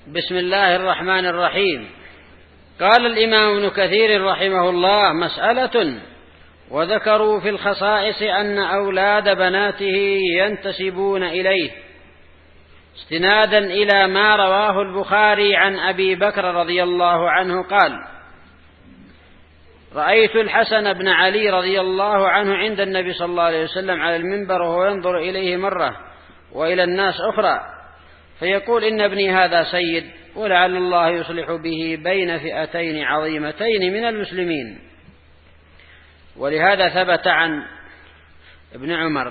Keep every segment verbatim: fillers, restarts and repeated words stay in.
بسم الله الرحمن الرحيم. قال الإمام ابن كثير رحمه الله: مسألة. وذكروا في الخصائص أن أولاد بناته ينتسبون إليه، استنادا إلى ما رواه البخاري عن أبي بكر رضي الله عنه قال: رأيت الحسن بن علي رضي الله عنه عند النبي صلى الله عليه وسلم على المنبر وهو ينظر إليه مرة وإلى الناس أخرى، فيقول: إن ابني هذا سيد، ولعل الله يصلح به بين فئتين عظيمتين من المسلمين. ولهذا ثبت عن ابن عمر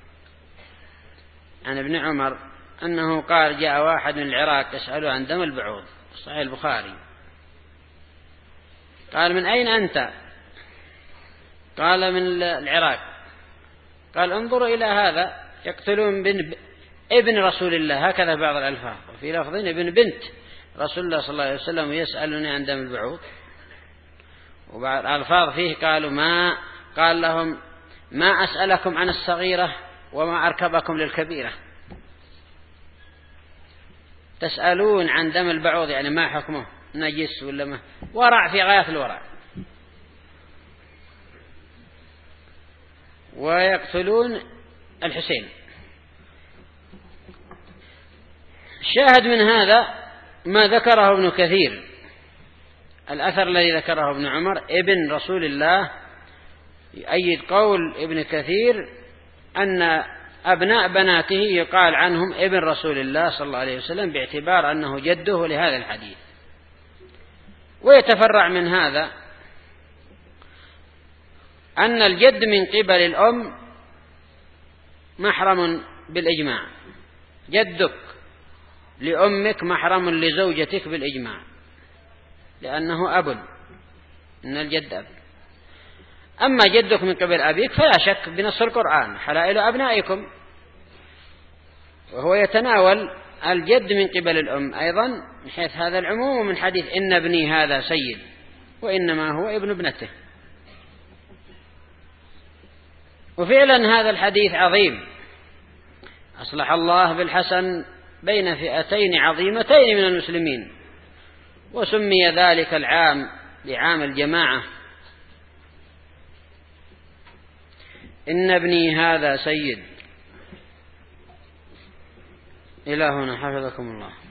عن ابن عمر أنه قال: جاء واحد من العراق يسأله عن دم البعوض، صحيح البخاري، قال: من أين أنت؟ قال: من العراق. قال: انظروا إلى هذا، يقتلون بن ابن رسول الله، هكذا بعض الألفاظ، وفي لفظ ابن بنت رسول الله صلى الله عليه وسلم يسألني عن دم البعوض. وبعض الألفاظ فيه قالوا: ما قال لهم: ما أسألكم عن الصغيرة وما أركبكم للكبيرة. تسألون عن دم البعوض، يعني ما حكمه، نجس ولا ما؟ ورع في غاية الورع. ويقتلون الحسين. الشاهد من هذا ما ذكره ابن كثير، الأثر الذي ذكره ابن عمر ابن رسول الله، يؤيد قول ابن كثير أن أبناء بناته يقال عنهم ابن رسول الله صلى الله عليه وسلم، باعتبار أنه جده لهذا الحديث. ويتفرع من هذا أن الجد من قبل الأم محرم بالإجماع، جدك لأمك محرم لزوجتك بالإجماع، لأنه أب، إن الجد أب. أما جدك من قبل أبيك فلا شك بنص القرآن: حلائل أبنائكم، وهو يتناول الجد من قبل الأم أيضا من حيث هذا العموم، من حديث إن ابني هذا سيد، وإنما هو ابن ابنته. وفعلا هذا الحديث عظيم، أصلح الله بالحسن بين فئتين عظيمتين من المسلمين، وسمي ذلك العام بعام الجماعة. إن ابني هذا سيد. إلى هنا، حفظكم الله.